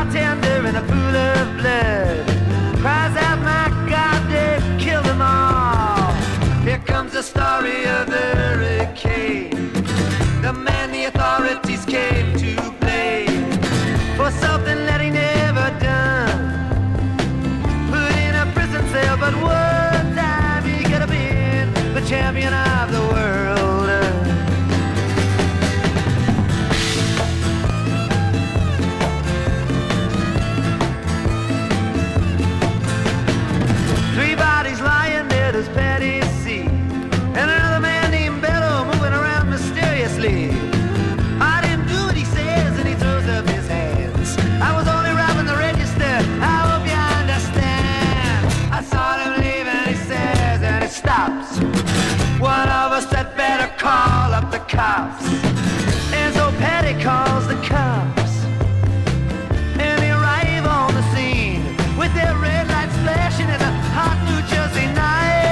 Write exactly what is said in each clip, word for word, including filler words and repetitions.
contender in a pool of blood. Cries out, my God, they've killed them all. Here comes the story of the hurricane, the man the authorities came to blame for something that he never done. Put in a prison cell, but one time he could have been the champion of the world. Three bodies lying dead as Patty C, and another man named Bello moving around mysteriously. I didn't do what he says, and he throws up his hands. I was only robbing the register, I hope you understand. I saw him leave and he says, and it stops. One of us had better call up the cops. And so Patty calls the cops, and they arrive on the scene with their red lights flashing in a hot New Jersey night.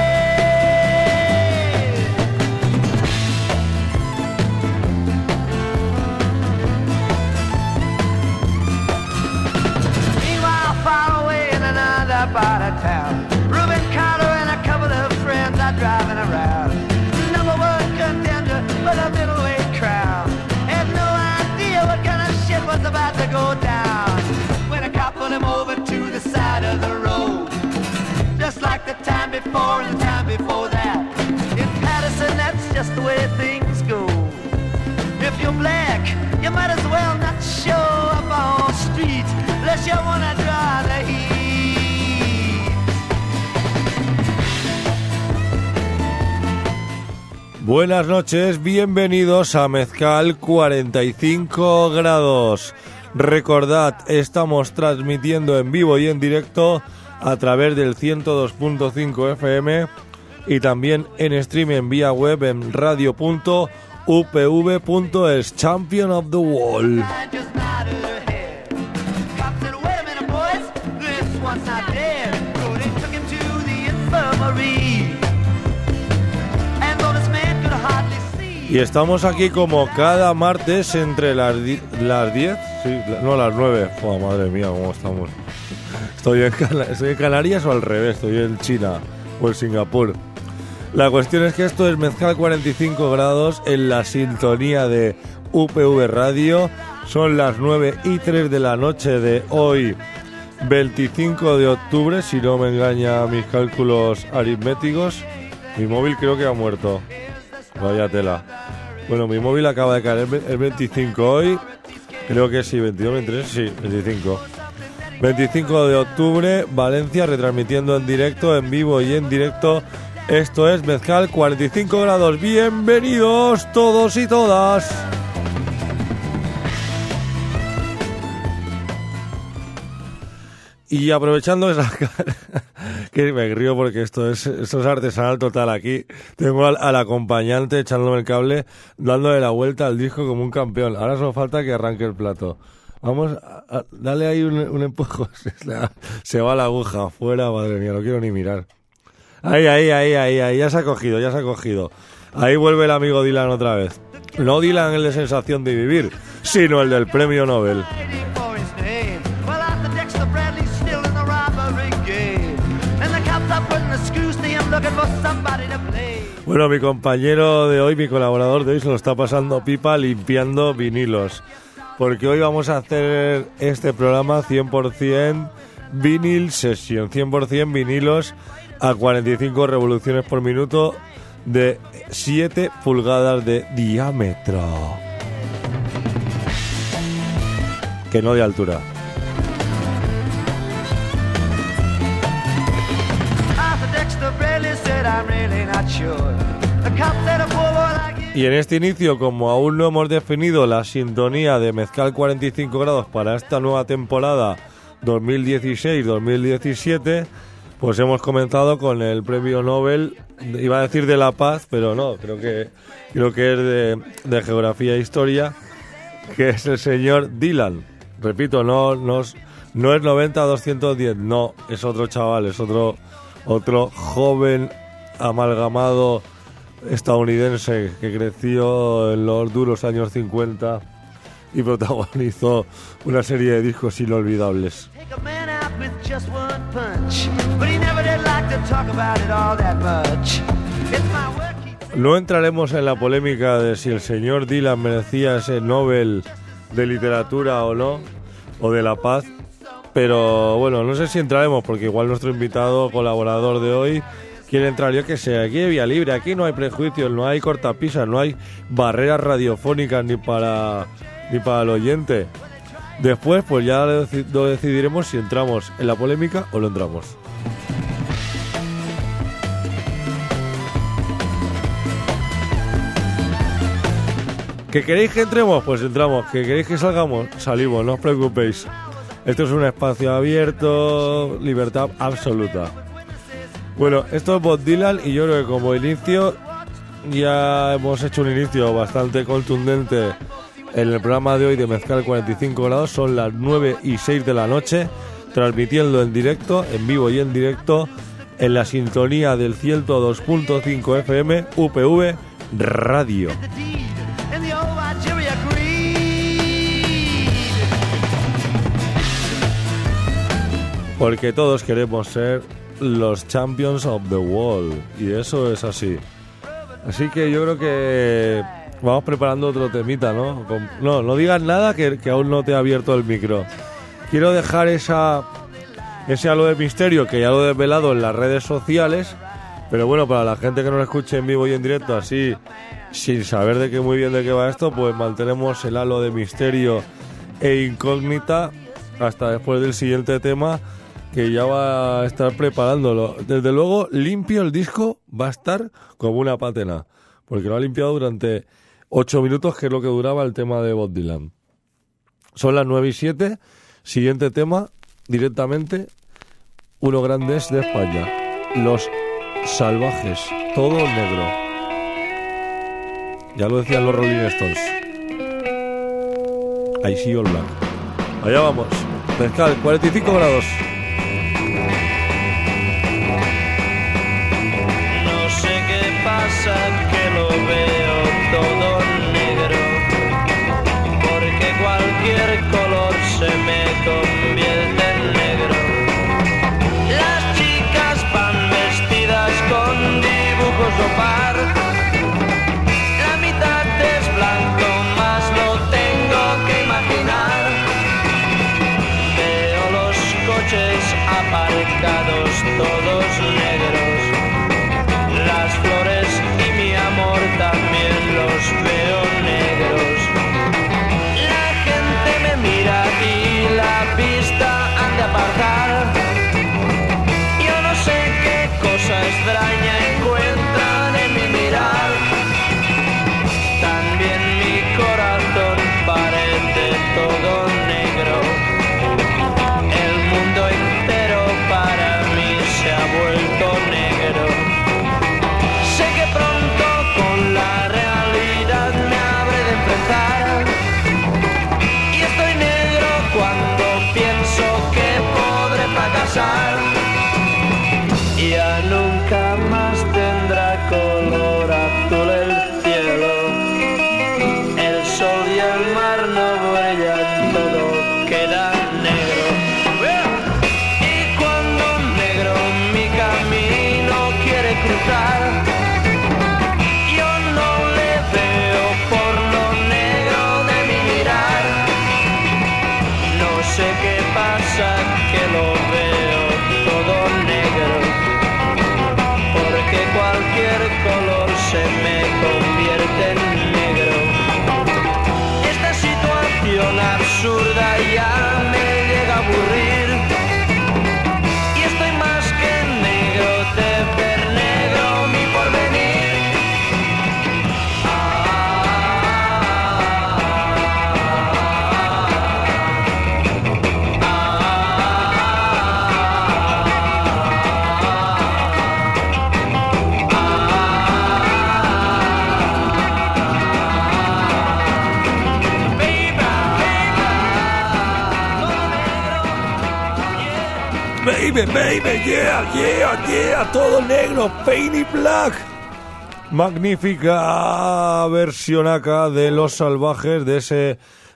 Meanwhile, far away in another part of town, Reuben Carter and a couple of friends are driving around. Number one contender for the middleweight crown. Had no idea what kind of shit was about to go down when a cop put him over to the side of the road. Just like the time before and the time before that. In Patterson, that's just the way things go. If you're black, you might as well not show up on street unless you wanna draw the heat. Buenas noches, bienvenidos a Mezcal cuarenta y cinco grados. Recordad, estamos transmitiendo en vivo y en directo a través del ciento dos punto cinco F M y también en streaming vía web en radio punto u p v punto es. Champion of the World. Y estamos aquí como cada martes entre las di- las diez, sí, no las nueve. Oh, madre mía, cómo estamos. Estoy en, Cana- ¿Estoy en Canarias o al revés? Estoy en China o en Singapur. La cuestión es que esto es Mezcal cuarenta y cinco grados en la sintonía de U P V Radio. Son las nueve y tres de la noche de hoy, veinticinco de octubre, si no me engaña mis cálculos aritméticos. Mi móvil creo que ha muerto. Vaya tela. Bueno, mi móvil acaba de caer el veinticinco hoy. Creo que sí, veintidós, veintitrés, sí, veinticinco. veinticinco de octubre, Valencia, retransmitiendo en directo, en vivo y en directo. Esto es Mezcal cuarenta y cinco grados. Bienvenidos todos y todas. Y aprovechando esa que me río porque esto es, esto es artesanal total aquí. Tengo al, al acompañante echándome el cable, dándole la vuelta al disco como un campeón. Ahora solo falta que arranque el plato. Vamos, a, a, dale ahí un, un empujón. Se va la aguja fuera, madre mía, no quiero ni mirar. Ahí, ahí, ahí, ahí, ahí, ya se ha cogido, ya se ha cogido. Ahí vuelve el amigo Dylan otra vez. No Dylan el de Sensación de Vivir, sino el del Premio Nobel. Bueno, mi compañero de hoy, mi colaborador de hoy, se lo está pasando pipa limpiando vinilos. Porque hoy vamos a hacer este programa cien por ciento vinil session, cien por ciento vinilos a cuarenta y cinco revoluciones por minuto de siete pulgadas de diámetro. Que no de altura. Y en este inicio, como aún no hemos definido la sintonía de Mezcal cuarenta y cinco grados para esta nueva temporada dos mil dieciséis dos mil diecisiete, pues hemos comenzado con el Premio Nobel, iba a decir de la Paz, pero no, creo que creo que es de, de Geografía e Historia, que es el señor Dylan. Repito, no, no, no es noventa doscientos diez, no, es otro chaval, es otro, otro joven amalgamado estadounidense que creció en los duros años cincuenta y protagonizó una serie de discos inolvidables. No entraremos en la polémica de si el señor Dylan merecía ese Nobel de literatura o no, o de la paz, pero bueno, no sé si entraremos porque igual nuestro invitado colaborador de hoy quiere entrar. Yo que sé, aquí hay vía libre, aquí no hay prejuicios, no hay cortapisas, no hay barreras radiofónicas ni para ni para el oyente. Después pues ya lo, deci- lo decidiremos si entramos en la polémica o lo entramos. ¿Que queréis que entremos? Pues entramos. ¿Que queréis que salgamos? Salimos, no os preocupéis. Esto es un espacio abierto, libertad absoluta. Bueno, esto es Bob Dylan y yo creo que como inicio ya hemos hecho un inicio bastante contundente en el programa de hoy de Mezcal cuarenta y cinco grados. Son las nueve y seis de la noche, transmitiendo en directo, en vivo y en directo, en la sintonía del ciento dos punto cinco F M U P V Radio. Porque todos queremos ser los champions of the world. Y eso es así. Así que yo creo que vamos preparando otro temita, ¿no? No, no digas nada que, que aún no te he abierto el micro. Quiero dejar esa ese halo de misterio que ya lo he desvelado en las redes sociales. Pero bueno, para la gente que no lo escuche en vivo y en directo, así, sin saber de qué muy bien de qué va esto, pues mantenemos el halo de misterio e incógnita hasta después del siguiente tema, que ya va a estar preparándolo. Desde luego, limpio el disco va a estar como una patena, porque lo ha limpiado durante ocho minutos, que es lo que duraba el tema de Bob Dylan. Son las nueve y siete, siguiente tema, directamente, uno grandes de España, Los Salvajes, todo negro. Ya lo decían los Rolling Stones. I see all black. Allá vamos, Mezcal, cuarenta y cinco grados. Que lo veo todo negro, porque cualquier color se me convierte en negro. Las chicas van vestidas con dibujos o par, la mitad es blanco, más lo tengo que imaginar. Veo los coches aparcados todos negros, las flores y mi amor también los veo negros. La gente me mira y la pista han de apartar. Yo no sé qué cosa extraña encuentran en mi mirar. También mi corazón parece todo negro. El mundo entero para mí se ha vuelto negro. Sé que pronto con la realidad me habré de enfrentar. Y estoy negro cuando pienso que podré fracasar. Ya nunca más tendrá color azul el cielo. El sol y el mar no brillan, todo queda negro. Y cuando negro mi camino quiere cruzar, no sé qué pasa, que lo veo todo negro, porque cualquier color se me convierte en negro. Esta situación absurda ya me llega a aburrir, y estoy más que negro de ver negro mi porvenir. Baby, baby, yeah, yeah, yeah, todo negro, Painted Black. Magnífica versión acá de Los Salvajes, de ese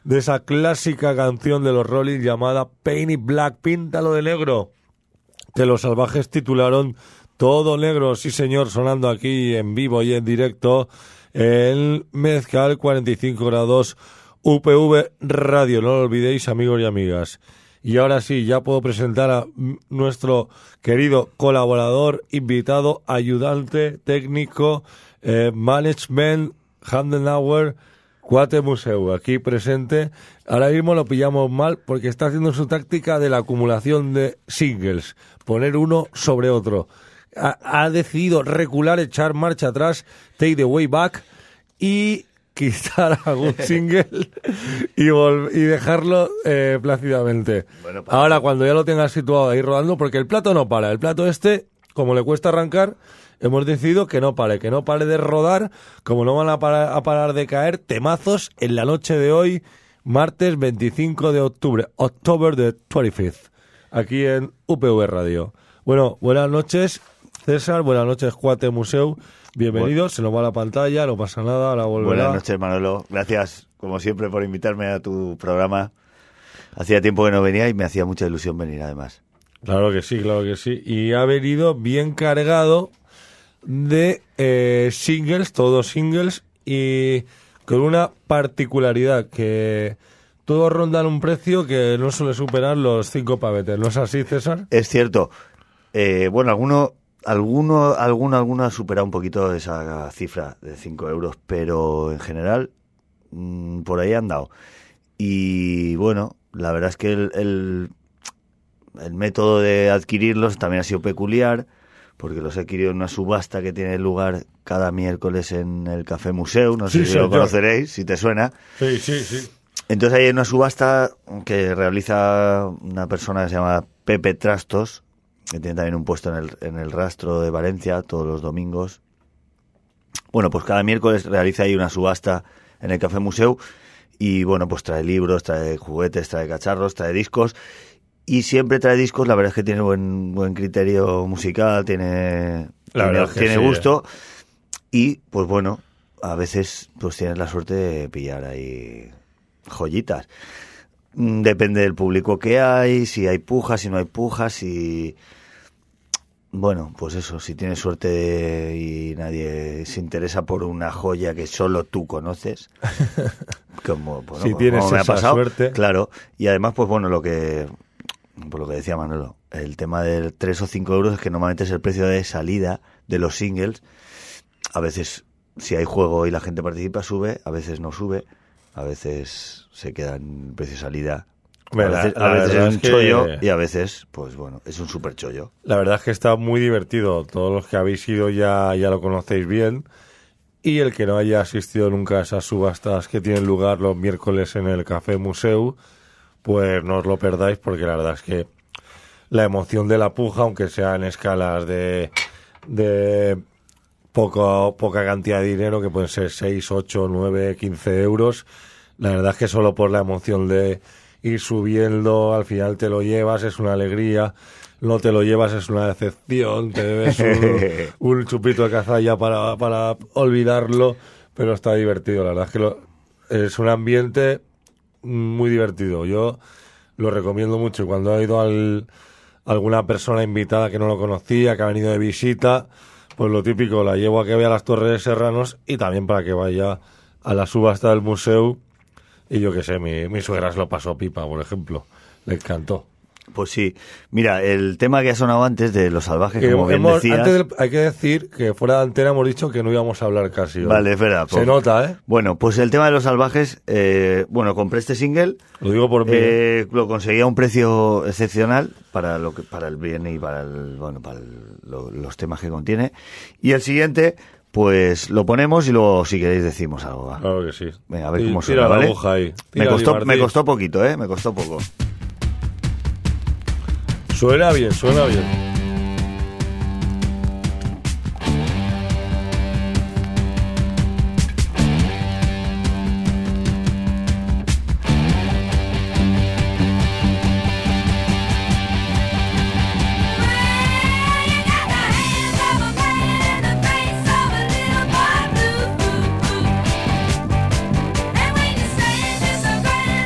de esa clásica canción de los Rolling llamada Paint It Black, píntalo de negro, que Los Salvajes titularon Todo Negro, sí señor, sonando aquí en vivo y en directo en Mezcal cuarenta y cinco grados U P V Radio, no lo olvidéis, amigos y amigas. Y ahora sí, ya puedo presentar a nuestro querido colaborador, invitado, ayudante, técnico, eh, management, Handenauer, Cuate Museu, aquí presente. Ahora mismo lo pillamos mal porque está haciendo su táctica de la acumulación de singles, poner uno sobre otro. Ha, ha decidido recular, echar marcha atrás, take the way back y quitar algún single y, vol- y dejarlo eh, plácidamente. Bueno, pues, ahora, cuando ya lo tengas situado ahí rodando, porque el plato no para, el plato este, como le cuesta arrancar, hemos decidido que no pare, que no pare de rodar, como no van a parar, a parar de caer temazos en la noche de hoy, martes veinticinco de octubre, October the twenty-fifth, aquí en U P V Radio. Bueno, buenas noches, César, buenas noches, Cuate Museu. Bienvenido, bueno, se nos va la pantalla, no pasa nada, ahora volverá. Buenas noches, Manolo. Gracias, como siempre, por invitarme a tu programa. Hacía tiempo que no venía y me hacía mucha ilusión venir, además. Claro que sí, claro que sí. Y ha venido bien cargado de eh, singles, todos singles, y con una particularidad, que todos rondan un precio que no suele superar los cinco pavetes. ¿No es así, César? Es cierto. Eh, bueno, alguno... Alguno, alguno, alguno ha superado un poquito esa cifra de cinco euros, pero en general mmm, por ahí han dado. Y bueno, la verdad es que el, el, el método de adquirirlos también ha sido peculiar, porque los he adquirido en una subasta que tiene lugar cada miércoles en el Café Museu, no sé sí, si lo conoceréis, si te suena. Sí, sí, sí. Entonces hay una subasta que realiza una persona que se llama Pepe Trastos, que tiene también un puesto en el, en el Rastro de Valencia todos los domingos. Bueno, pues cada miércoles realiza ahí una subasta en el Café Museu y bueno, pues trae libros, trae juguetes, trae cacharros, trae discos y siempre trae discos. La verdad es que tiene buen buen criterio musical, tiene, la tiene, verdad tiene sí, gusto eh. Y pues bueno, a veces pues tienes la suerte de pillar ahí joyitas. Depende del público que hay, si hay pujas, si no hay pujas, si... Bueno, pues eso, si tienes suerte y nadie se interesa por una joya que solo tú conoces, como, bueno, si tienes como me ha esa pasado, suerte. Claro, y además, pues bueno, lo que por lo que decía Manolo, el tema de tres o cinco euros es que normalmente es el precio de salida de los singles. A veces, si hay juego y la gente participa, sube, a veces no sube. A veces se queda en precio de salida. Bueno, a veces, la, a la veces es un es chollo que... y a veces, pues bueno, es un súper chollo. La verdad es que está muy divertido. Todos los que habéis ido ya, ya lo conocéis bien. Y el que no haya asistido nunca a esas subastas que tienen lugar los miércoles en el Café Museu, pues no os lo perdáis, porque la verdad es que la emoción de la puja, aunque sea en escalas de... de Poco, poca cantidad de dinero, que pueden ser seis, ocho, nueve, quince euros. La verdad es que solo por la emoción de ir subiendo, al final te lo llevas, es una alegría. No te lo llevas, es una decepción. Te bebes un, un chupito de cazalla para, para olvidarlo, pero está divertido. La verdad es que lo, es un ambiente muy divertido. Yo lo recomiendo mucho. Cuando ha ido al, alguna persona invitada que no lo conocía, que ha venido de visita, pues lo típico, la llevo a que vea las Torres Serranos y también para que vaya a la subasta del museo. Y yo qué sé, mi, mi suegra se lo pasó pipa, por ejemplo. Le encantó. Pues sí. Mira, el tema que ha sonado antes de Los Salvajes, que como bien hemos, decías... Antes del, hay que decir que fuera de antena hemos dicho que no íbamos a hablar casi hoy. Vale, espera. Se nota, ¿eh? Bueno, pues el tema de Los Salvajes, eh, bueno, compré este single. Lo digo por mí. Eh, lo conseguí a un precio excepcional para lo que para el bien y para el, bueno, para el, lo, los temas que contiene. Y el siguiente, pues lo ponemos y luego, si queréis, decimos algo. ¿Va? Claro que sí. Venga, a ver y, cómo tira suena, la ¿vale? aguja ahí. Me costó, me costó poquito, ¿eh? Me costó poco. Suena bien, suena bien. And when you say it, it's so great.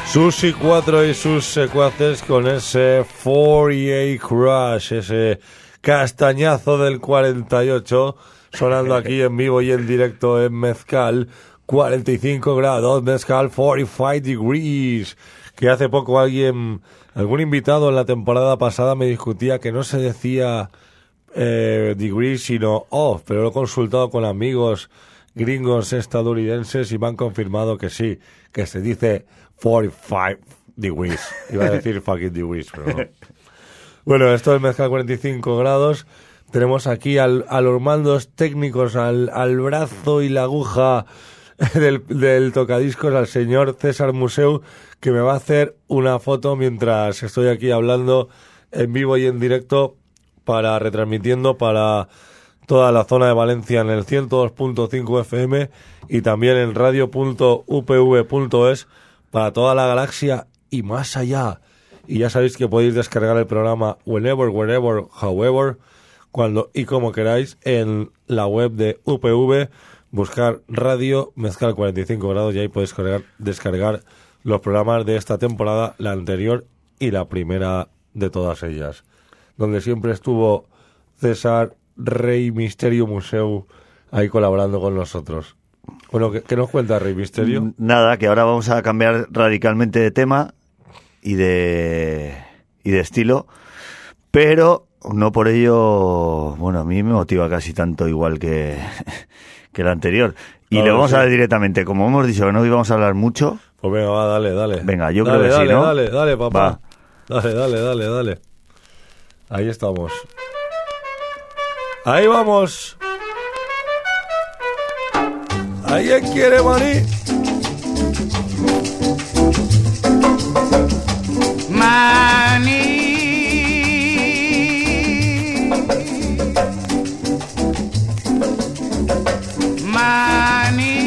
Susi cuatro y sus secuaces con ese cuarenta y ocho Crush, ese castañazo del cuarenta y ocho, sonando aquí en vivo y en directo en Mezcal, cuarenta y cinco grados, Mezcal cuarenta y cinco degrees, que hace poco alguien, algún invitado en la temporada pasada me discutía que no se decía eh, degrees sino off, pero lo he consultado con amigos gringos estadounidenses y me han confirmado que sí, que se dice cuarenta y cinco degrees. Iba a decir fucking degrees, pero no. Bueno, esto es Mezcal cuarenta y cinco grados. Tenemos aquí al, a los mandos técnicos, al, al brazo y la aguja del, del tocadiscos, al señor César Museu, que me va a hacer una foto mientras estoy aquí hablando en vivo y en directo, para retransmitiendo para toda la zona de Valencia en el ciento dos punto cinco F M y también en radio punto u p v punto es para toda la galaxia y más allá. Y ya sabéis que podéis descargar el programa whenever, wherever, however, cuando y como queráis en la web de U P V, buscar Radio Mezcal cuarenta y cinco grados y ahí podéis cargar, descargar los programas de esta temporada, la anterior y la primera de todas ellas, donde siempre estuvo César Rey Misterio Museu ahí colaborando con nosotros. Bueno, ¿qué, qué nos cuenta Rey Misterio? Nada, que ahora vamos a cambiar radicalmente de tema y de y de estilo, pero no por ello, bueno, a mí me motiva casi tanto igual que, que el anterior. Y claro, le vamos sí. a ver directamente, como hemos dicho que no íbamos a hablar mucho. Pues venga, va, dale, dale. Venga, yo dale, creo que dale, sí, ¿no? Dale, dale, papá. Va. Dale, dale, dale, dale. Ahí estamos. Ahí vamos. ¿Alguien quiere maní? Maní, maní.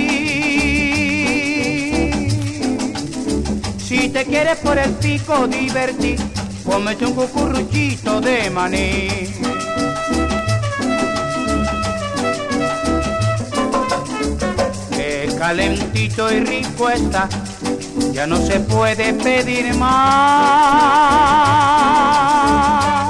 Si te quieres por el pico divertir, cómete un cucurruchito de maní. Que calentito y rico está, ya no se puede pedir más.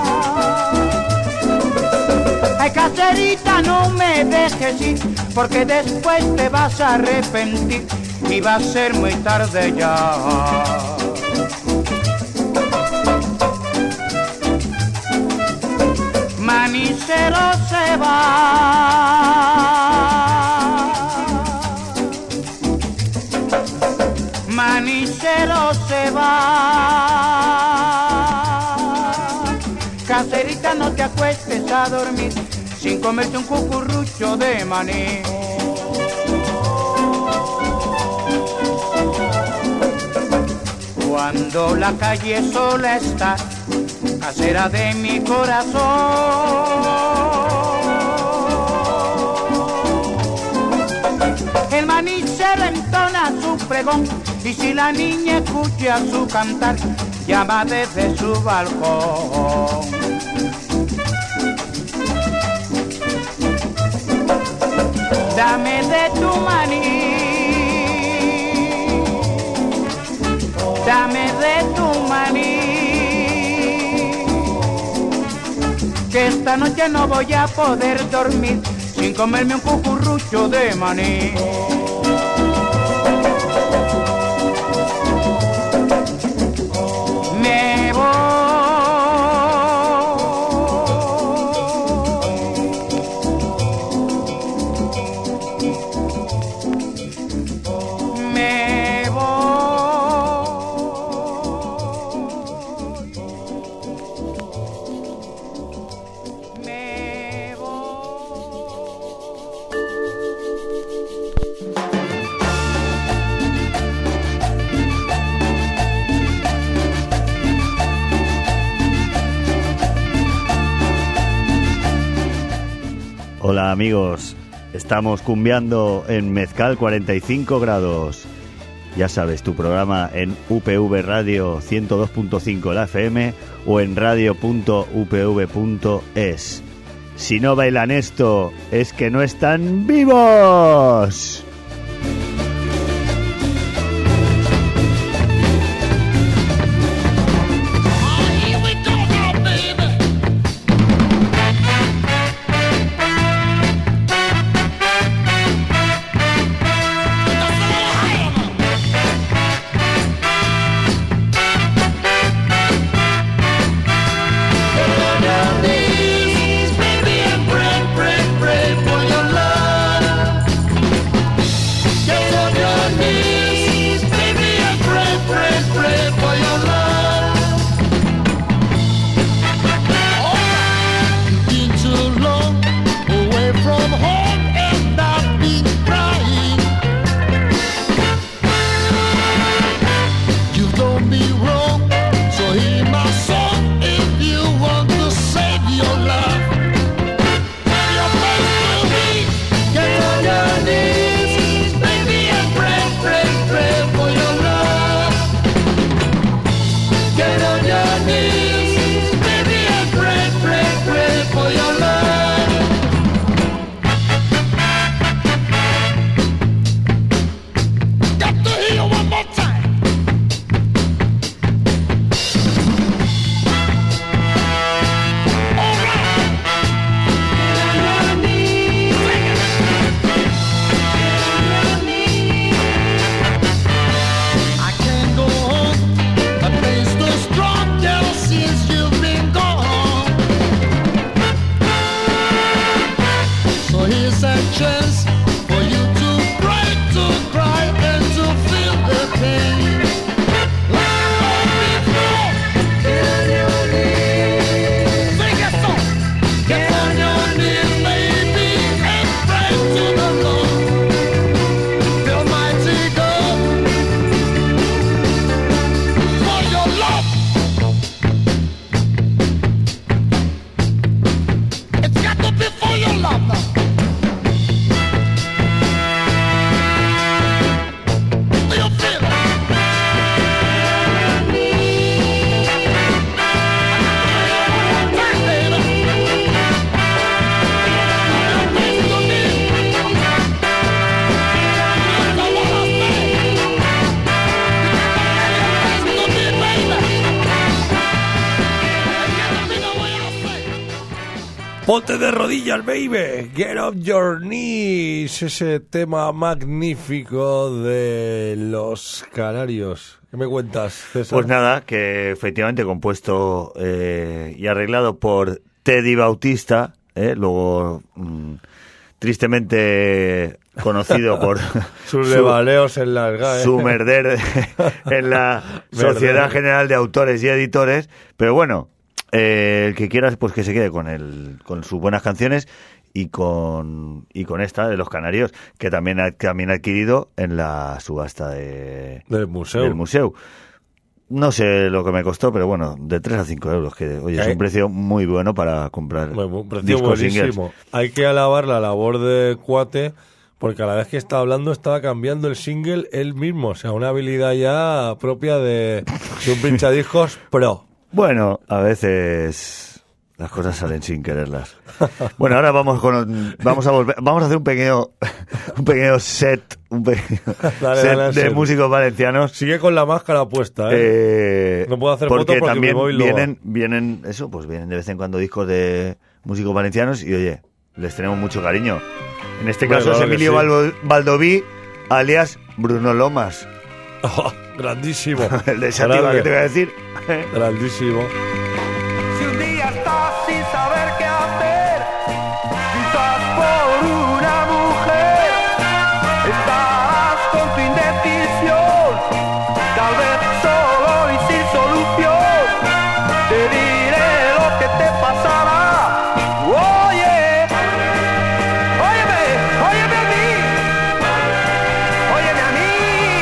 Ay, caserita, no me dejes ir, porque después te vas a arrepentir y va a ser muy tarde ya. Manicero se va, manicero se va. Caserita, no te acuestes a dormir sin comerte un cucurrucho de maní. Cuando la calle sola está, casera de mi corazón, el manicero entona su pregón, y si la niña escucha su cantar, llama desde su balcón. Dame de tu maní, dame de tu maní, que esta noche no voy a poder dormir sin comerme un cucurrucho de maní. Me voy, me Hola amigos, estamos cumbiando en Mezcal cuarenta y cinco grados. Ya sabes, tu programa en U P V Radio ciento dos punto cinco la F M o en radio punto u p v punto es. Si no bailan esto, es que no están vivos. Ponte de rodillas, baby. Get up your knees. Ese tema magnífico de los Canarios. ¿Qué me cuentas, César? Pues nada, que efectivamente compuesto eh, y arreglado por Teddy Bautista, eh, luego mmm, tristemente conocido por sus levaleos en las G A E. Su merder en la Sociedad General de Autores y Editores, pero bueno, eh, el que quiera pues que se quede con el, con sus buenas canciones y con y con esta de los Canarios, que también ha, también ha adquirido en la subasta de, del museo. del museo. No sé lo que me costó, pero bueno, de tres a cinco euros, que oye, es un precio muy bueno para comprar bueno, un precio discos buenísimo. singles. Hay que alabar la labor de Cuate, porque a la vez que estaba hablando estaba cambiando el single él mismo, o sea, una habilidad ya propia de, de un pinchadiscos pro. Bueno, a veces las cosas salen sin quererlas. Bueno, ahora vamos con vamos a volver, vamos a hacer un pequeño un pequeño set, un pequeño dale, set dale, de set. músicos valencianos. Sigue con la máscara puesta, ¿eh? eh no puedo hacer porque fotos porque también mi móvil vienen vienen eso, pues vienen de vez en cuando discos de músicos valencianos y oye, les tenemos mucho cariño. En este Bueno, caso es claro que Emilio sí. Baldo- Baldoví, alias Bruno Lomas. Oh, grandísimo. El de Sativa, Grande. ¿qué te voy a decir? Grandísimo. Si un día estás sin saber qué hacer, quizás por una mujer, estás con tu indecisión, tal vez solo y sin solución, te diré lo que te pasará. Oye, óyeme, óyeme a mí, óyeme a mí.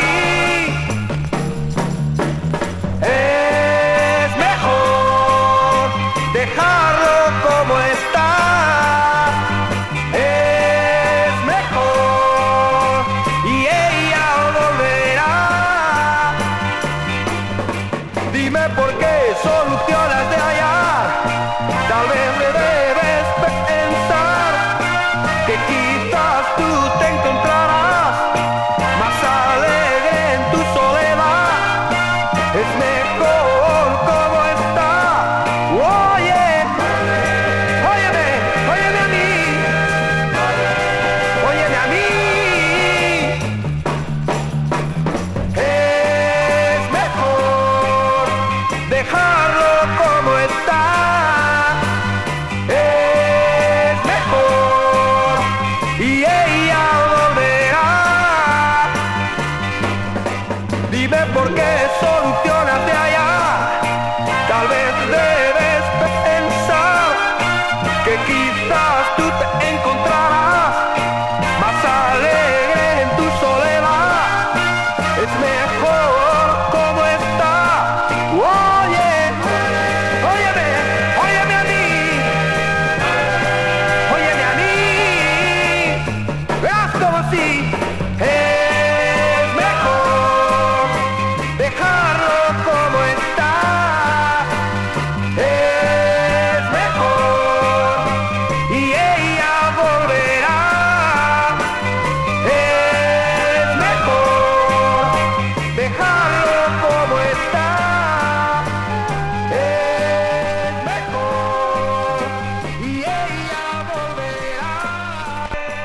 Es mejor dejarlo como está. Es mejor y ella volverá. Dime por qué solucionas de hallar. Tal vez me debes pensar que quizás tú te encontrarás más alegre en tu soledad. Es mejor como está. Oye, óyeme, óyeme a mí, óyeme a mí. Es mejor dejarlo como está. Es mejor y ella volverá. Dime por qué solucionas de allá. Tal vez debes pensar que quizás tú te encontrarás más alegre en tu soledad. Es mejor como está. Oye, óyeme, óyeme a mí, óyeme a mí. Verás como si es mejor dejarlo como está. Es mejor y ella volverá. Es mejor dejarlo como está. Es mejor y ella volverá.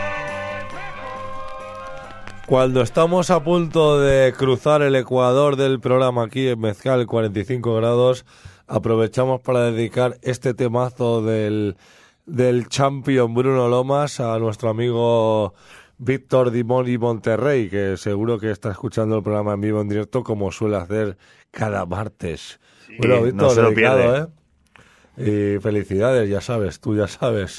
Cuando estamos a punto de cruzar el ecuador del programa aquí en Mezcal cuarenta y cinco grados, aprovechamos para dedicar este temazo del, del champion Bruno Lomas a nuestro amigo Víctor Dimoni Monterrey, que seguro que está escuchando el programa en vivo en directo como suele hacer cada martes. Bueno, no Víctor, se lo dedicado, pierde. ¿eh? Y felicidades, ya sabes, tú ya sabes.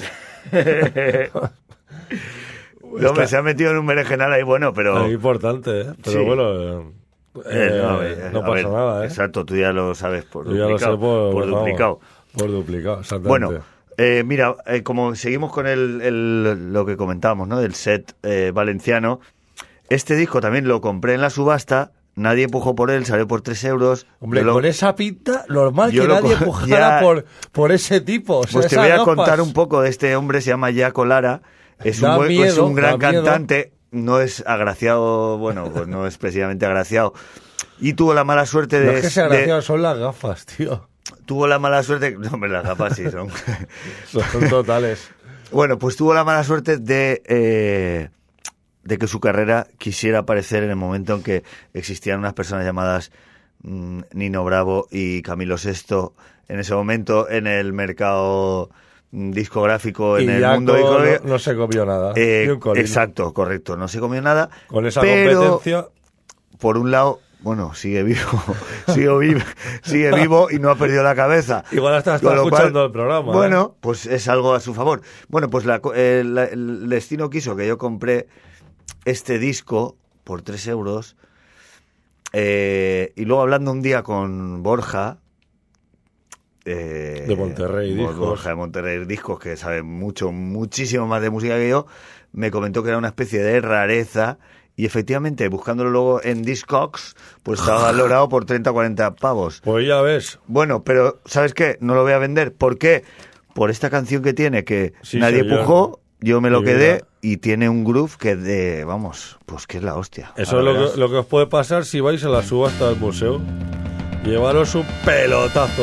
No, hombre, se ha metido en un berenjenal ahí bueno, pero... Es importante, ¿eh? Pero Sí. bueno, eh, Eh, no, eh, eh, no a pasa ver, nada, ¿eh? Exacto, tú ya lo sabes por Yo ya lo duplicado. sé por, por vamos, duplicado. por duplicado, exactamente. Bueno, eh, mira, eh, como seguimos con el, el- lo que comentábamos, ¿no? Del set eh, valenciano, este disco también lo compré en la subasta, nadie empujó por él, salió por tres euros. Hombre, Yo lo- con esa pinta, normal yo que lo nadie co- empujara ya- por, por ese tipo. O sea, Pues te esas voy a gafas. contar un poco de este hombre, se llama Jaco Lara, es un, Da buen- es miedo, un gran da miedo. cantante, no es agraciado, bueno, pues no es precisamente agraciado, y tuvo la mala suerte No de... es que sea de- gracioso, son las gafas, tío. tuvo la mala suerte... No, hombre, las gafas sí son... Son totales. Bueno, pues tuvo la mala suerte de... Eh, de que su carrera quisiera aparecer en el momento en que existían unas personas llamadas mmm, Nino Bravo y Camilo Sesto, en ese momento en el mercado discográfico, y en el Jaco mundo discográfico. No, no se comió nada. Eh, Ni un colín. exacto, correcto, no se comió nada. Con esa pero, competencia... por un lado, bueno, sigue vivo, sigue vivo, sigue vivo y no ha perdido la cabeza. Igual hasta está Con lo escuchando cual, el programa. Bueno, ¿eh? pues es algo a su favor. Bueno, pues la, eh, la, el destino quiso que yo compré este disco por tres euros eh, y luego hablando un día con Borja eh, de Monterrey Discos, Borja de Monterrey Discos, que sabe mucho, muchísimo más de música que yo, me comentó que era una especie de rareza y efectivamente buscándolo luego en Discogs pues estaba valorado por treinta o cuarenta pavos. Pues ya ves. Bueno, pero ¿sabes qué? No lo voy a vender. ¿Por qué? Por esta canción que tiene que Sí, nadie señor. pujó. Yo me lo Mi quedé vida. y tiene un groove que de, vamos, pues que es la hostia. Eso es Ahora lo verás. que, lo que os puede pasar si vais a la subasta del museo. Llevaros un pelotazo.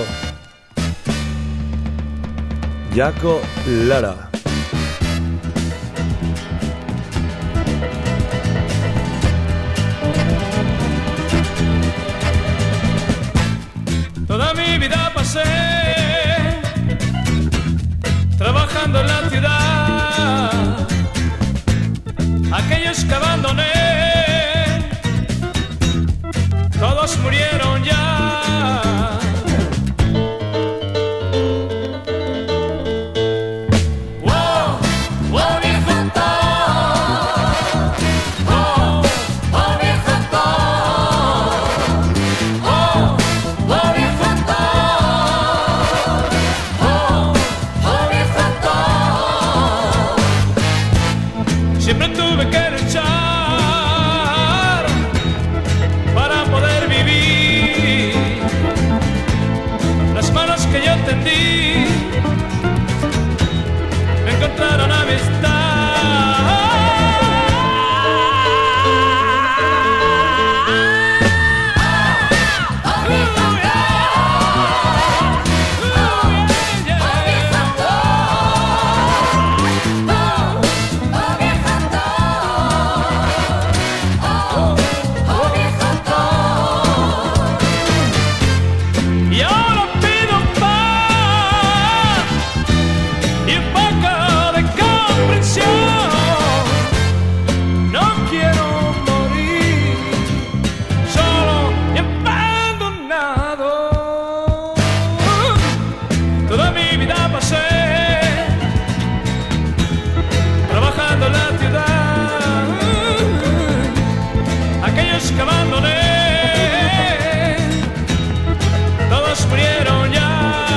Jaco Lara. Toda mi vida pasé trabajando en la ciudad. Aquellos que abandoné, todos murieron ya. Wow, wow, viejo Tom. Oh, oh, viejo Tom. Oh, oh, viejo Tom. Oh, oh, viejo Tom. Siempre tuve que luchar para poder vivir. Las manos que yo tendí me encontraron y ahora pido paz y un poco de comprensión. No quiero morir solo y abandonado. Toda mi vida pasé trabajando en la ciudad. Aquellos que abandoné, todos murieron ya.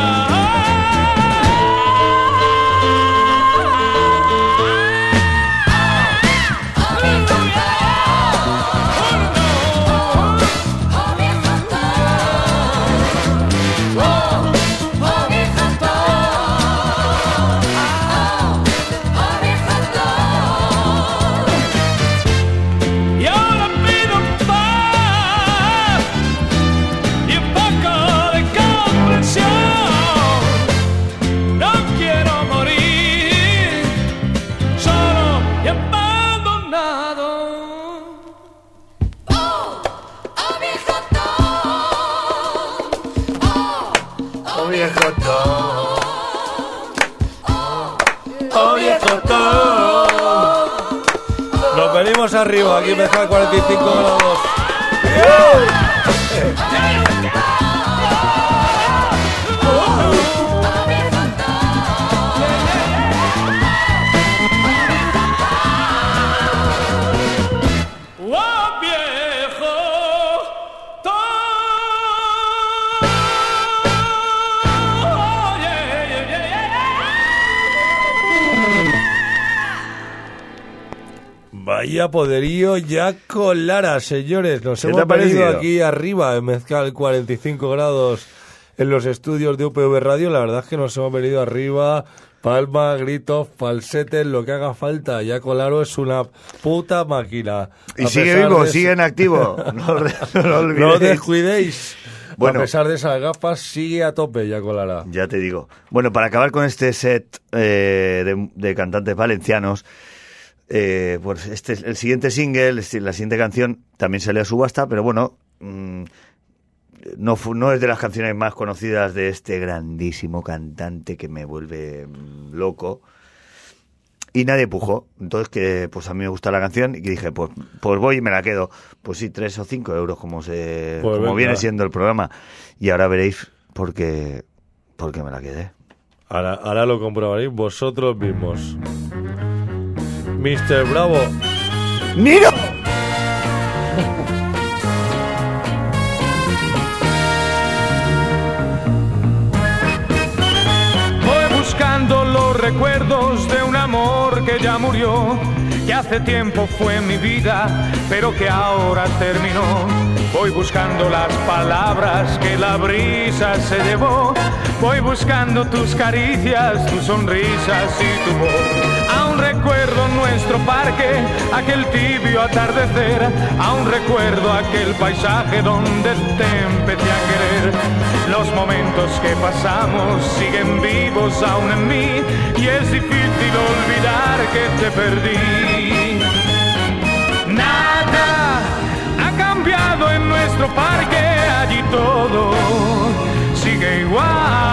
Y ahora pido paz y un poco de comprensión. No quiero morir solo y abandonado. Oh, oh, viejo Tom. Oh, Oh, viejo Tom. ¡Oh, viejo Tom! Nos venimos arriba, aquí mezcla cuarenta y cinco grados. oh, viejo Tom. Oh, yeah, yeah, yeah, yeah. Vaya poderío Jaco Lara, señores. Nos ¿Qué te hemos ha venido parecido? aquí arriba en Mezcal cuarenta y cinco grados en los estudios de U P V Radio. La verdad es que nos hemos venido arriba. Palma, gritos, falsetes, lo que haga falta. Jaco Lara es una puta máquina. Y A sigue pesar vivo, de sigue eso- en activo. No, no lo No os olvidéis. descuidéis. Bueno. A pesar de esas gafas, sigue a tope ya Colara. Ya te digo. Bueno, para acabar con este set eh, de, de cantantes valencianos, eh, pues este el siguiente single, la siguiente canción también salió a subasta, pero bueno, mmm, no, fu, no es de las canciones más conocidas de este grandísimo cantante que me vuelve mmm, loco. Y nadie pujó. Entonces, que pues a mí me gusta la canción y que dije, pues, pues voy y me la quedo. Pues sí, tres o cinco euros como se pues como venga. viene siendo el programa. Y ahora veréis por qué, por qué me la quedé. Ahora, ahora lo comprobaréis vosotros mismos. mister Bravo. ¡Nino! Voy buscando los recuerdos de un amor que ya murió, que hace tiempo fue mi vida, pero que ahora terminó. Voy buscando las palabras que la brisa se llevó. Voy buscando tus caricias, tus sonrisas y tu voz. Aún recuerdo nuestro parque, aquel tibio atardecer. Aún recuerdo aquel paisaje donde te empecé a querer. Los momentos que pasamos siguen vivos aún en mí, y es difícil olvidar que te perdí. Nada ha cambiado en nuestro parque, allí todo sigue igual.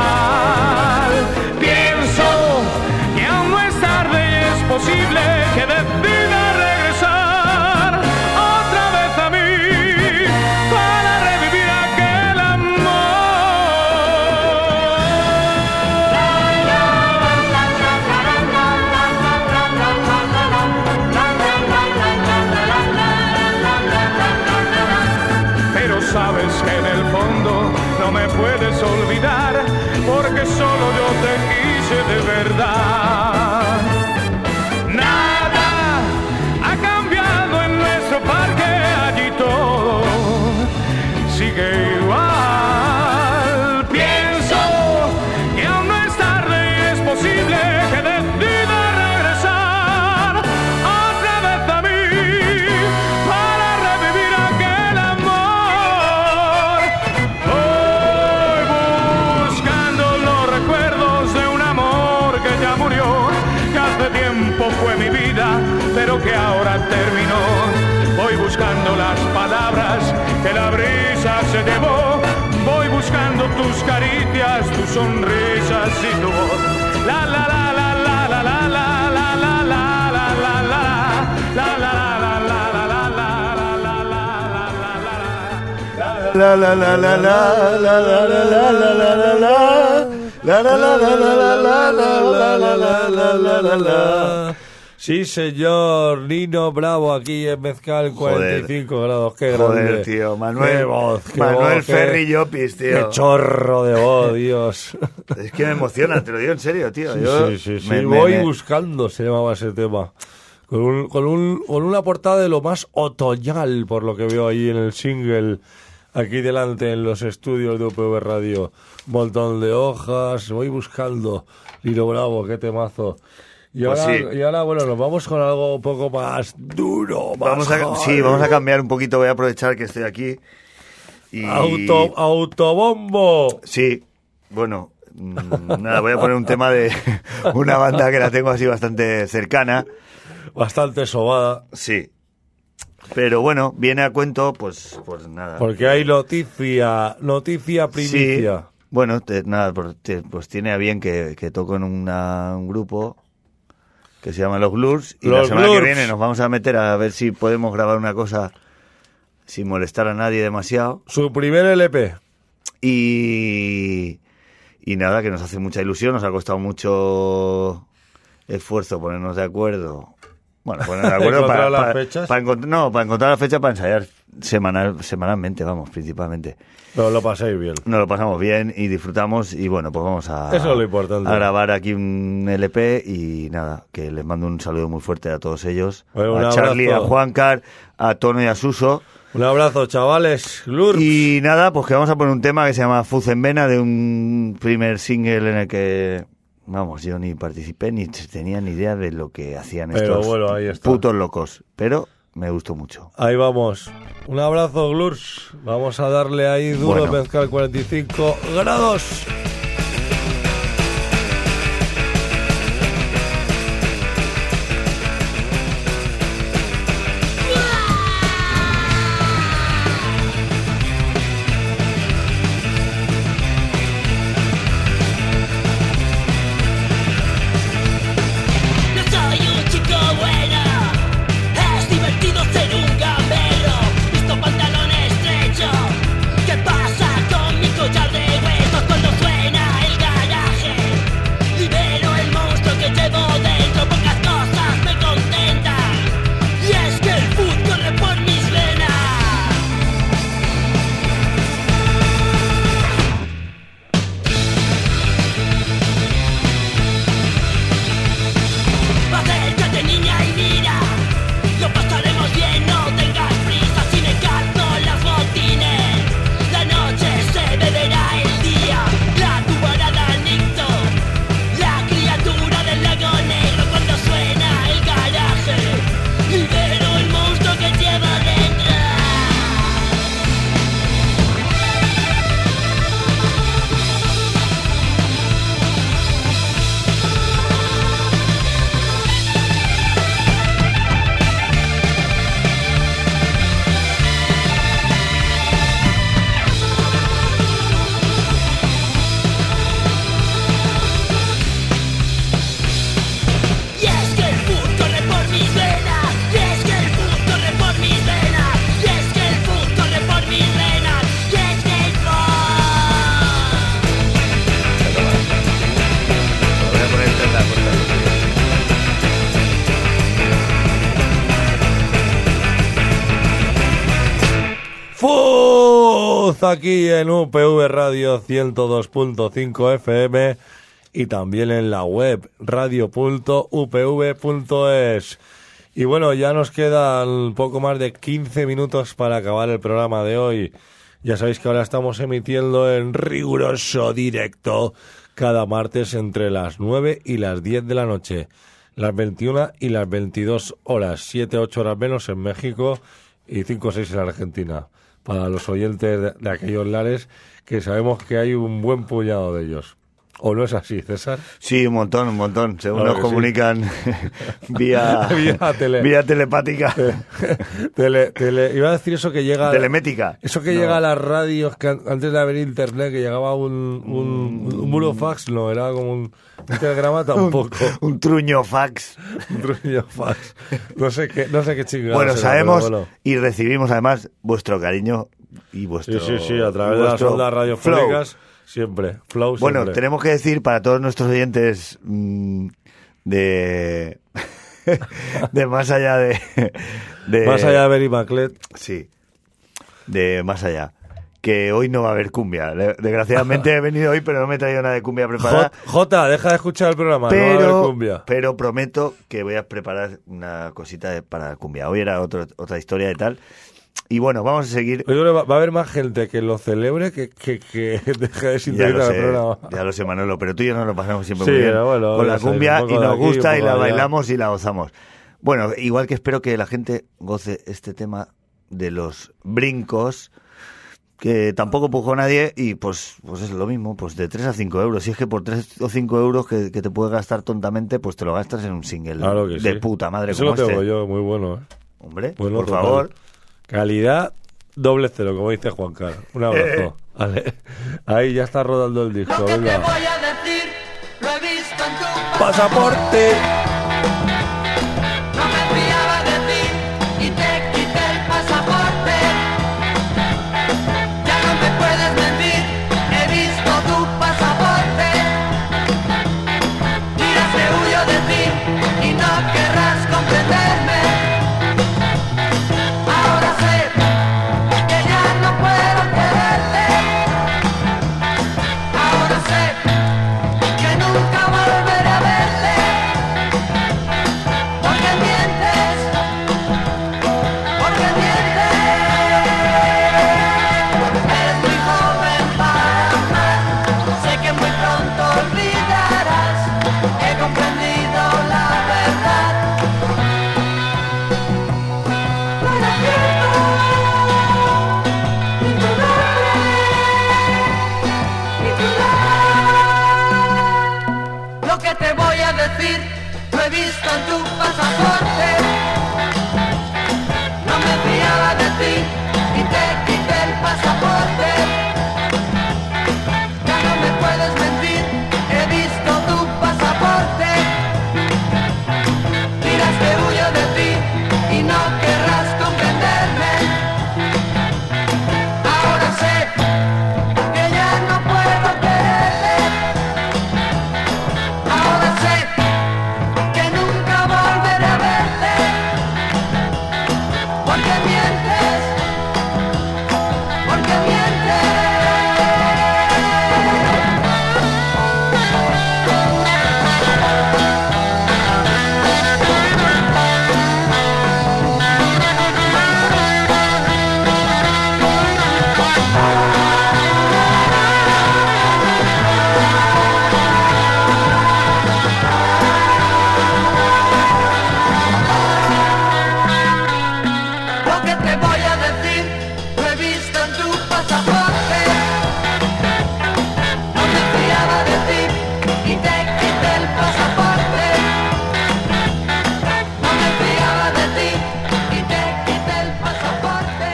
Pienso que aún no es tarde y es posible que decida regresar otra vez a mí para revivir aquel amor. Pero sabes que en el fondo no me puedes olvidar, porque solo yo te quise de verdad. Nada ha cambiado en nuestro parque, allí todo sigue igual. Pienso que aún no es tarde y es posible que decida regresar otra vez a mí para revivir aquel amor. Voy buscando los recuerdos de un amor que ya murió, que hace tiempo fue mi vida, pero que ahora terminó. Voy buscando las palabras que la brisa se llevó. Voy buscando tus caricias, tus sonrisas y tu voz. La la la la la la la la la la la la la la la la La la la la la la la la la la la la. La la la la la la la la la la la la la la. Sí, señor, Nino Bravo aquí en Mezcal, cuarenta y cinco grados, qué grande. Joder, tío, Manuel, Qué voz, qué Manuel voz, qué- Ferri Llopis, Qué tío. chorro de voz, Dios. Es que me emociona, te lo digo en serio, tío. Sí, Yo sí, sí, sí. me- me- Voy me- buscando, se llamaba ese tema. Con, un, con, un, con una portada de lo más otoñal, por lo que veo ahí en el single, aquí delante en los estudios de U P V Radio. Montón de hojas, voy buscando. Nino Bravo, qué temazo. Y Pues ahora, sí. y ahora, bueno, nos vamos con algo un poco más duro, más Vamos a, hard. sí, vamos a cambiar un poquito, voy a aprovechar que estoy aquí. Y... Auto, autobombo. Sí, bueno, mm, nada, voy a poner un tema de una banda que la tengo así bastante cercana. Bastante sobada. Sí. Pero bueno, viene a cuento, pues, pues nada. Porque hay noticia, noticia primicia. Sí. Bueno, te- nada, pues, te- pues tiene a bien que, que toco en una- un grupo que se llama Los Glurs, y la Los semana Glurs. que viene nos vamos a meter a ver si podemos grabar una cosa sin molestar a nadie demasiado. Su primer L P. Y, y nada, que nos hace mucha ilusión, nos ha costado mucho esfuerzo ponernos de acuerdo. Bueno, ponernos de acuerdo ¿Encontrar para, las para- fechas? para encont- no, para encontrar la fecha para ensayar semanal, semanalmente, vamos, principalmente. Pero lo paséis bien. Nos lo pasamos bien y disfrutamos y bueno, pues vamos a, Eso es lo importante. a grabar aquí un L P y nada, que les mando un saludo muy fuerte a todos ellos, Bueno, un a Charlie, abrazo. a Juancar, a Tono y a Suso. Un abrazo, chavales. Glurps. Y nada, pues que vamos a poner un tema que se llama Fuz en Vena, de un primer single en el que, vamos, yo ni participé ni tenía ni idea de lo que hacían Pero estos bueno, ahí está. putos locos. Pero me gustó mucho. Ahí vamos. Un abrazo, Glurs. Vamos a darle ahí duro, Bueno. mezcal cuarenta y cinco grados. No soy un chico bueno, es divertido ser un gamberro, visto pantalón estrecho. ¿Qué pasa con mi collar de huesos cuando suena el garaje? Libero el monstruo que llevo dentro, pocas cosas me contentan, y es que el fútbol corre por mis venas. Acércate, niña, y mira, lo pasaremos bien, no tengas prisa. Si me canto las botines, la noche se beberá el día. La tubará Danito, la criatura del lago negro. Cuando suena el garaje, libero el monstruo que lleva dentro. Y es que el fútbol corre por mis venas, y es que el fútbol corre por mis venas, y es que el fútbol corre por mis venas, y es que el fútbol. Voy a poner esta corta. Fuz aquí en U P V Radio ciento dos punto cinco F M y también en la web radio punto u p v punto es. Y bueno, ya nos quedan poco más de quince minutos para acabar el programa de hoy. Ya sabéis que ahora estamos emitiendo en riguroso directo cada martes entre las nueve y las diez de la noche, las veintiuna y las veintidós horas, siete ocho horas menos en México y cinco o seis en Argentina, para los oyentes de, de aquellos lares, que sabemos que hay un buen puñado de ellos. ¿O no es así, César? Sí, un montón, un montón. Según Claro nos que sí. comunican vía, Vía tele. vía telepática, Tele, tele, iba a decir eso que llega... telemética. Eso que No. llega a las radios, que an- antes de haber internet, que llegaba un, un, un burofax, no, era como un, un telegrama tampoco. Un truño fax. Un truño fax. No sé qué, no sé qué chingados Bueno, era, sabemos pero bueno. y recibimos además vuestro cariño y vuestro Sí, sí, sí, a través de las vuestro ondas radiofónicas, siempre. Flow Bueno, siempre. tenemos que decir para todos nuestros oyentes mmm, de de más allá de, de Más allá de Berry Maclet. sí, de más allá, que hoy no va a haber cumbia. Le- Desgraciadamente he venido hoy, pero no me he traído nada de cumbia preparada. J, Jota, deja de escuchar el programa, no va a haber Pero, cumbia. pero prometo que voy a preparar una cosita de- para la cumbia. Hoy era otro, otra historia y tal. Y bueno, vamos a seguir. Yo creo que va, va a haber más gente que lo celebre que, que, que deje de Ya sintonizar lo, el sé, programa. ya lo sé, Manolo, pero tú y yo nos lo pasamos siempre Sí, muy bien pero bueno, con ya la sabes, cumbia un y poco de nos aquí, gusta un y poco la de allá. bailamos y la gozamos. Bueno, igual que espero que la gente goce este tema de los brincos, que tampoco pujó nadie y pues pues es lo mismo, pues de tres a cinco euros. Si es que por tres o cinco euros que, que te puedes gastar tontamente, pues te lo gastas en un single Claro que de sí. puta madre Eso como lo tengo este. yo, muy bueno, ¿eh? Hombre, Bueno, por total. favor. Calidad doble cero, como dice Juan Carlos. Un abrazo. Vale. Ahí ya está rodando el disco. Lo que te Venga. voy a decir, lo he visto en tu Pasaporte. No me fiaba de ti y te quité el pasaporte. Ya no me puedes mentir, he visto tu pasaporte. Mira, se huyo de ti y no querrás comprenderme. Ahora sé que ya no puedo quererte. Ahora sé que nunca volveré a verte. en tu pasaporte. No me fiaba de ti y te quité el pasaporte. Ya no me puedes mentir, he visto tu pasaporte. Dirás que huyo de ti y no querrás comprenderme. Ahora sé que ya no puedo quererte. Ahora sé que nunca volveré a verte. Porque mientes, porque mientes. Lo que te voy a decir, lo he visto en tu pasaporte. No me fiaba de ti y te quité el pasaporte. No me fiaba de ti y te quité el pasaporte.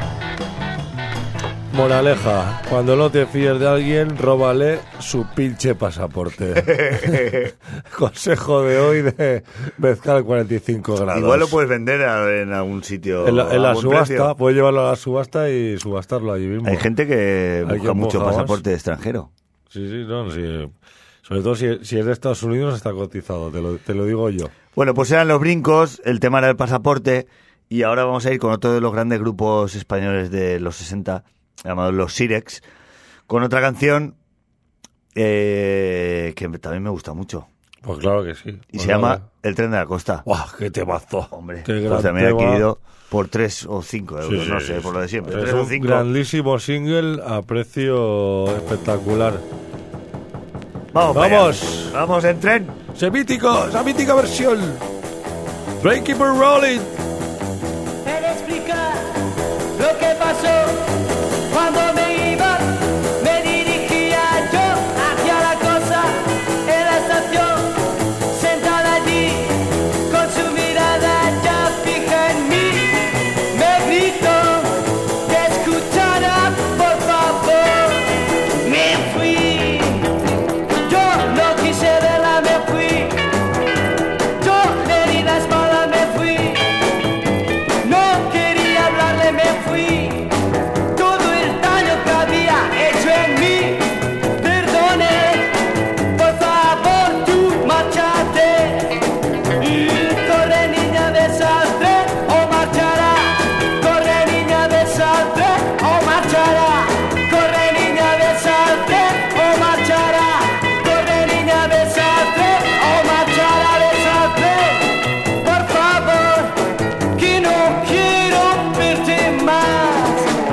Moraleja, cuando no te fíes de alguien, róbale su pinche pasaporte. Consejo de hoy de Mezcal cuarenta y cinco grados. Igual lo puedes vender a- en algún sitio. En la, en a la buen subasta, precio. puedes llevarlo a la subasta y subastarlo allí mismo. Hay gente que Hay busca que mucho moja más. pasaporte extranjero. Sí, sí, no, sí. Sobre todo si, si es de Estados Unidos está cotizado, te lo, te lo digo yo. Bueno, pues eran los brincos, el tema era el pasaporte, y ahora vamos a ir con otro de los grandes grupos españoles de los sesenta, llamados los Sirex, con otra canción eh, que también me gusta mucho. Pues claro que sí. Y Pues se nada. llama El tren de la costa. ¡Buah, qué temazo! Hombre, qué pues gran también he tema. adquirido por tres o cinco euros, Sí, sí, no sí, sé, sí. por lo de siempre. Es tres o un cinco. grandísimo single a precio espectacular. Vamos, para Vamos. allá. Vamos en tren. Ese mítico, esa mítica versión. Train Keep It Rolling. Para explicar lo que pasó cuando me iba, me dirigía yo hacia la cosa en la estación, sentada allí con su mirada ya fija en mí. Me gritó que escuchara, por favor. Me fui, yo no quise verla, me fui. Yo le di la espalda, me fui. No quería hablarle, me fui. Todo el daño que había hecho en mí, perdone, por favor, tú márchate. Y corre, niña, desastre, o marchará. Corre, niña, desastre, o marchará. Corre, niña, desastre, o marchará. Corre, niña, desastre, o marchará, desastre. Por favor, que no quiero verte más.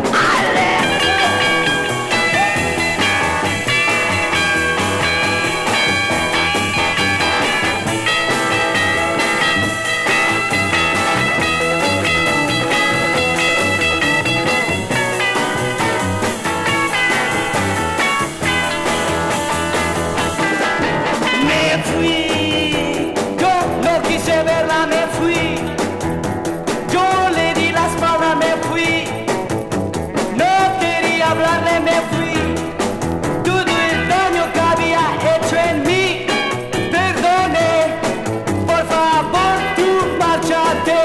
Me fui, yo no quise verla, me fui. Yo le di la espalda, me fui. No quería hablarle, me fui. Todo el daño que había hecho en mí, perdone, por favor, tú márchate.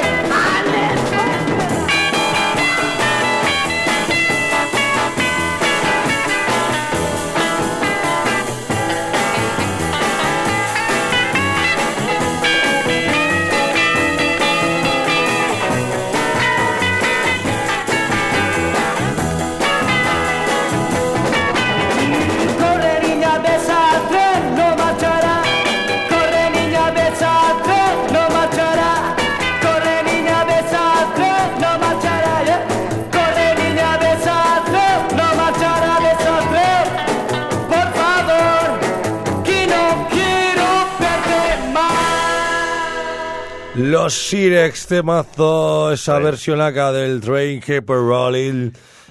Corre, niña, desastre, no marchará. Corre, niña, desastre, no marchará. Corre, niña, desastre, no marchará. yeah. Corre, niña, desastre, no marchará, desastre. Por favor, que no quiero verte más. Los Sirex, temazo, esa versión acá del Train Keep It Rolling.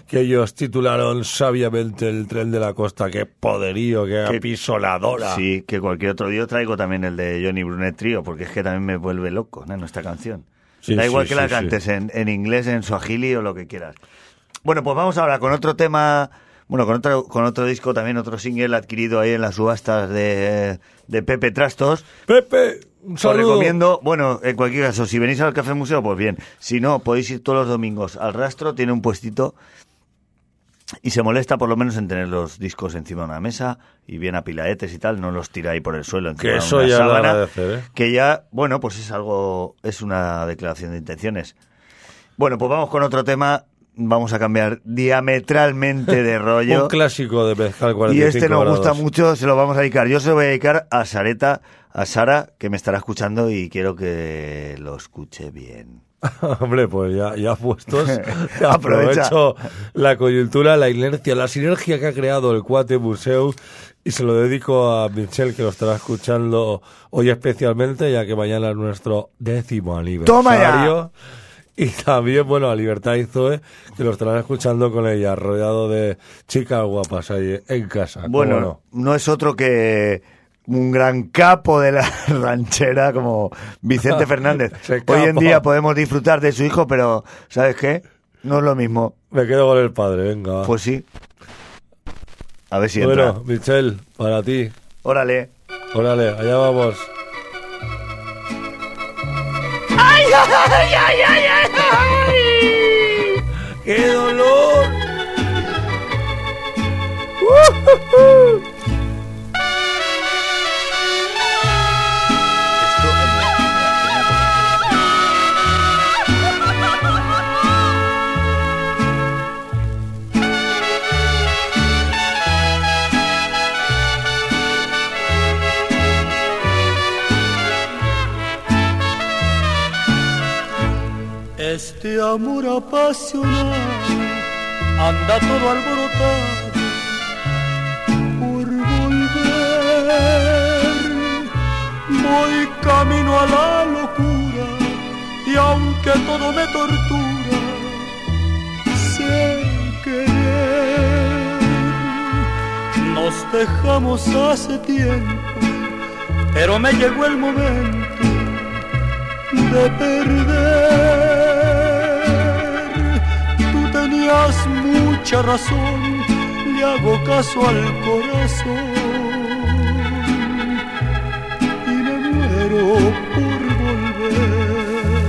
que ellos titularon sabiamente El tren de la costa. ¡Qué poderío, qué Que- apisoladora! Sí, que cualquier otro día traigo también el de Johnny Brunet Trio, porque es que también me vuelve loco, ¿no? Nuestra canción. Sí, da igual sí, que sí, la sí. cantes en, en inglés, en suajili o lo que quieras. Bueno, pues vamos ahora con otro tema, bueno, con otro, con otro disco también, otro single adquirido ahí en las subastas de, de Pepe Trastos. Pepe, un Os saludo. recomiendo, bueno, en cualquier caso, si venís al Café Museo, pues bien. Si no, podéis ir todos los domingos al Rastro, tiene un puestito y se molesta por lo menos en tener los discos encima de una mesa y bien apiladetes y tal, no los tira ahí por el suelo encima Que de eso una ya es de sábana, agradecer, ¿eh? que ya, bueno, pues es algo, es una declaración de intenciones. Bueno, pues vamos con otro tema, vamos a cambiar diametralmente de rollo. Un clásico de Mezcal Y cuarenta y cinco este nos grados. gusta mucho, se lo vamos a dedicar. Yo se lo voy a dedicar a Sareta, a Sara, que me estará escuchando y quiero que lo escuche bien. Hombre, pues ya, ya puestos, Aprovecha. aprovecho la coyuntura, la inercia, la sinergia que ha creado el Cuate Museu y se lo dedico a Michelle, que lo estará escuchando hoy especialmente, ya que mañana es nuestro décimo aniversario. ¡Toma ya! Y también, bueno, a Libertad y Zoe, que lo estarán escuchando con ella, rodeado de chicas guapas ahí en casa. ¿cómo Bueno, no? no es otro que un gran capo de la ranchera como Vicente Fernández. Ese Hoy en capo. día podemos disfrutar de su hijo, pero ¿sabes qué? No es lo mismo. Me quedo con el padre, venga. va. Pues sí. A ver si entra. Bueno, Michelle, para ti. Órale. Órale, allá vamos. ¡Qué dolor! Este amor apasionado anda todo alborotado por volver. Voy camino a la locura y aunque todo me tortura, sé querer. Nos dejamos hace tiempo, pero me llegó el momento de perder. Tú tenías mucha razón, le hago caso al corazón y me muero por volver.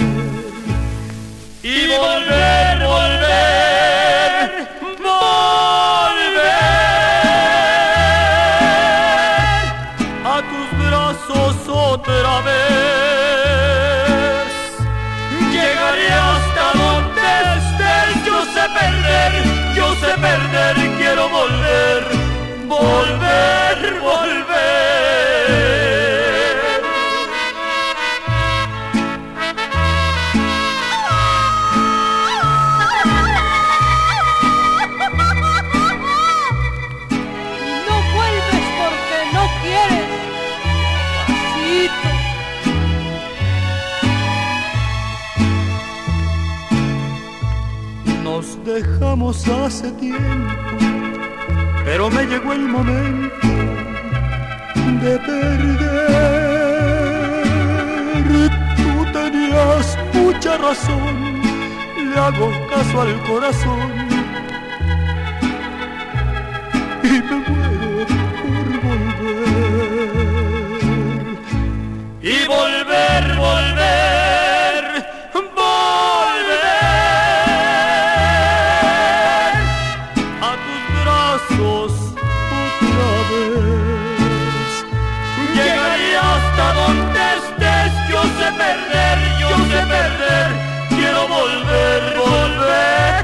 Y volver, volver, volver a tus brazos otra vez. Yo sé perder, quiero volver, volver, volver. No vuelves porque no quieres, pasito. Nos dejamos hace tiempo, pero me llegó el momento de perder. Tú tenías mucha razón, le hago caso al corazón y me muero por volver. Y volver, volver, volver a tus brazos otra vez. Llegaría hasta donde estés, yo sé perder, yo sé perder, quiero volver, volver,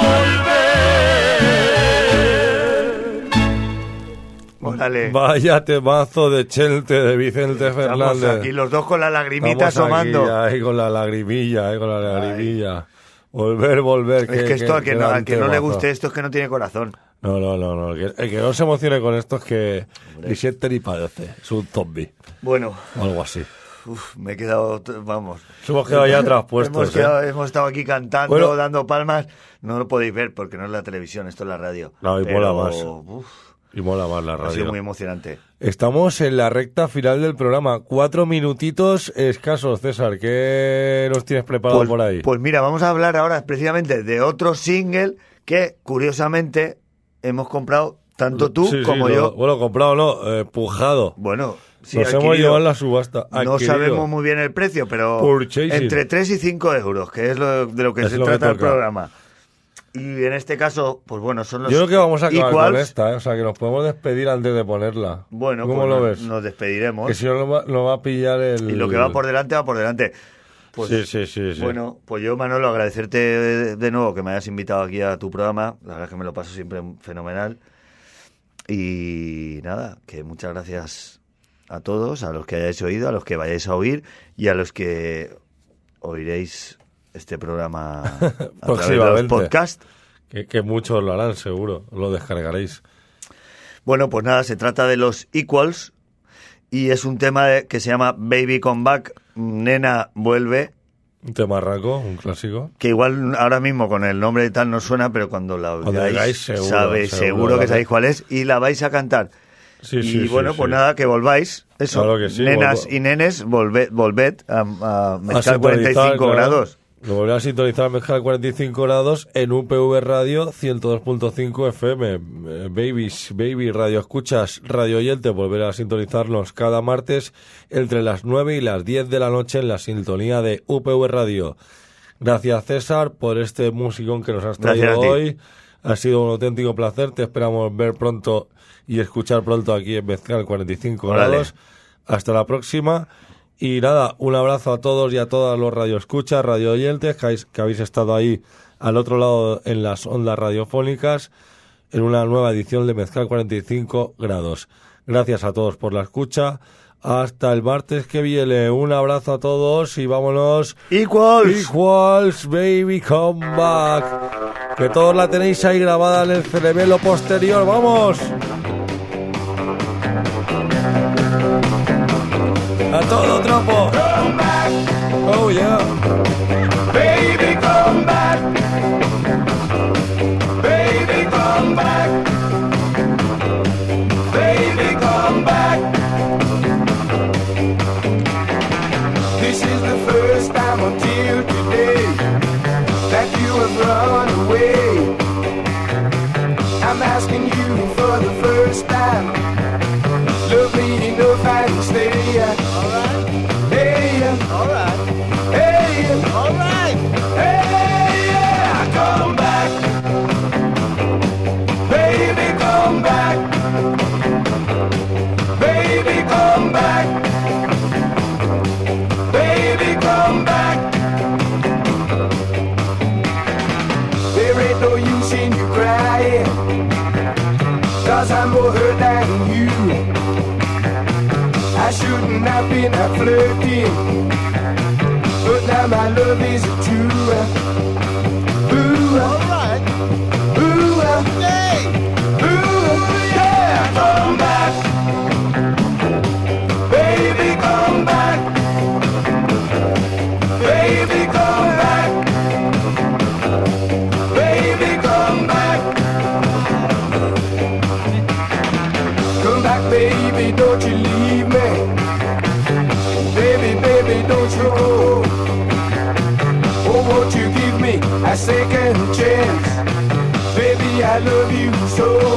volver. Órale. Vaya temazo de Chelte de Vicente Estamos Fernández. aquí los dos con la lagrimita Estamos asomando. aquí, ahí con la lagrimilla, ahí con la lagrimilla. Volver, volver. Es que esto, al que, no, al que no le guste guste esto, es que no tiene corazón. No, no, no, no. El que, el que no se emocione con esto es que ni siente ni padece. Es un zombie. Bueno, O algo así. uf, me he quedado, vamos. Nos hemos quedado ya traspuestos. hemos, quedado, ¿eh? hemos estado aquí cantando, bueno, dando palmas. No lo podéis ver porque no es la televisión, esto es la radio. No, y pero, mola más. Uf, y mola más la radio. Ha sido muy emocionante. Estamos en la recta final del programa. Cuatro minutitos escasos, César. ¿Qué nos tienes preparado pues, por ahí? Pues mira, vamos a hablar ahora precisamente de otro single que, curiosamente, hemos comprado tanto tú sí, como sí, yo. Lo, bueno, comprado no, eh, pujado. Bueno, sí, nos hemos llevado en la subasta. No adquirido. sabemos muy bien el precio, pero Purchasing. Entre tres y cinco euros, que es lo, de lo que es se lo trata que el programa. Y en este caso, pues bueno, son los Yo creo que vamos a acabar equals. con esta, ¿eh? O sea, que nos podemos despedir antes de ponerla. Bueno, ¿cómo pues lo nos, ves? nos despediremos. Que si no lo va, lo va a pillar el... Y lo que va por delante, va por delante. Pues, sí, sí, sí, sí. Bueno, pues yo, Manolo, agradecerte de, de nuevo que me hayas invitado aquí a tu programa. La verdad es que me lo paso siempre fenomenal. Y nada, que muchas gracias a todos, a los que hayáis oído, a los que vayáis a oír y a los que oiréis este programa a través de los podcasts. Que, que muchos lo harán, seguro. Lo descargaréis. Bueno, pues nada, se trata de los Equals y es un tema de, que se llama Baby Come Back, Nena Vuelve. Un temarraco, un clásico. Que igual ahora mismo con el nombre y tal no suena, pero cuando la oigáis, seguro, sabe, seguro, seguro que sabéis cuál es y la vais a cantar. Sí, y sí, bueno, sí, pues sí. nada, que volváis. Eso, claro que sí, nenas volvo. y nenes, volved, volved a, a mezclar A cuarenta y cinco claro. grados. Lo volverá a sintonizar Mezcal cuarenta y cinco grados en U P V Radio ciento dos punto cinco F M. Eh, babies, baby, radio escuchas, radio oyente, volverá a sintonizarnos cada martes entre las nueve y las diez de la noche en la sintonía de U P V Radio. Gracias, César, por este musicón que nos has traído hoy. Ha sido un auténtico placer. Te esperamos ver pronto y escuchar pronto aquí en Mezcal cuarenta y cinco grados. Hasta la próxima. Y nada, un abrazo a todos y a todas los radioescuchas, radio oyentes que habéis, que habéis estado ahí al otro lado en las ondas radiofónicas en una nueva edición de Mezcal cuarenta y cinco grados. Gracias a todos por la escucha. Hasta el martes que viene. Un abrazo a todos y vámonos. Equals. Equals, baby, come back. Que todos la tenéis ahí grabada en el cerebelo posterior. ¡Vamos! A todo tropo. Come back, Oh yeah. baby, come back. Baby, come back. Baby, come back. This is the first time until today that you have run away. I'm asking you for the first time. Love me enough and stay. Alright. Hey, alright. Hey, alright. Hey, yeah, come back. Baby, come back. Baby, come back. Baby, come back. There ain't no use in you crying, 'cause I'm more hurt than you. I shouldn't have been a flirting, but now my love is true. Ooh, alright. Ooh, hey. Ooh, yeah. Come back, baby, come back. Baby, come back. Baby, come back. Come back, baby, don't you leave me. Baby, baby, don't you go. Oh, won't you give me a second chance? Baby, I love you so.